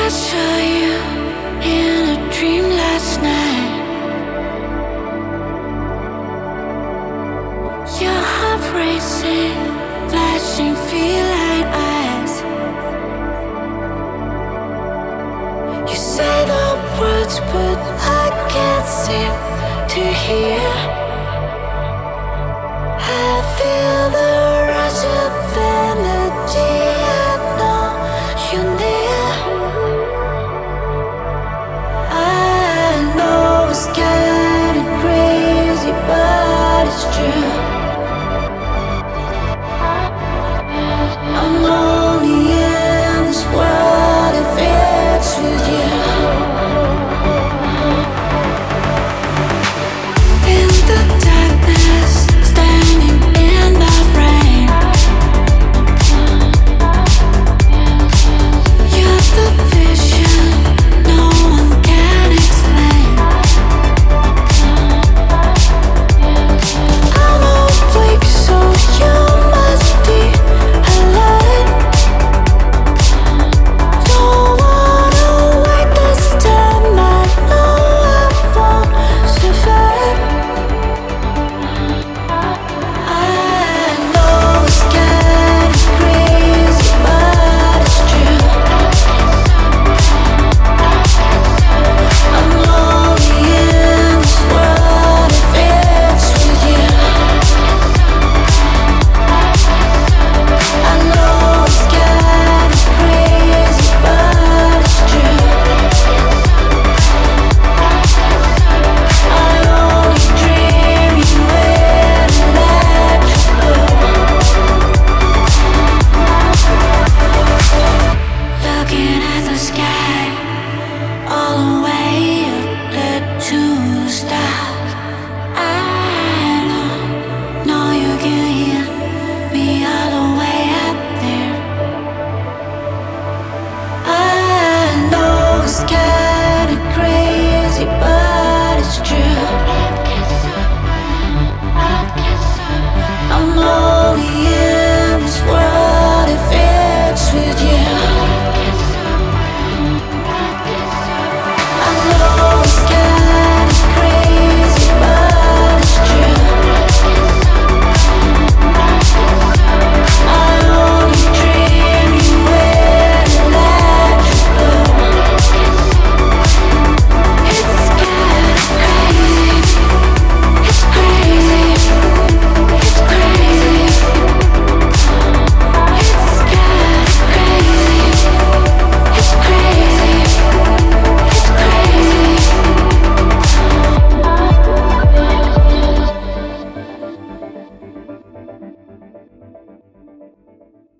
I saw you in a dream last night. Your heart racing, flashing feline eyes. You say the words, but I can't seem to hear. I feel the rush of energy. I know you're near. I know it's kinda crazy, but it's true. I'm only in this world if it's with you. In the darkness, standing in the rain. You're the vision no one can explain. I'm awake, so you must be alive. Don't wanna wait this time. I know I won't survive. I know it's kinda crazy, but it's true. I'm only in this world if it's with you. I know it's kinda crazy, but it's true. I only dream you in electric blue. Looking at the sky, all the way up to the stars. I know you can hear me all the way up there. I know it's kinda crazy, but it's true. I'm only in this world if it's with you. I know it's kinda crazy, but it's true. I only dream you in electric blue. It's kinda crazy. It's crazy. It's crazy. It's kinda crazy. It's crazy. It's crazy.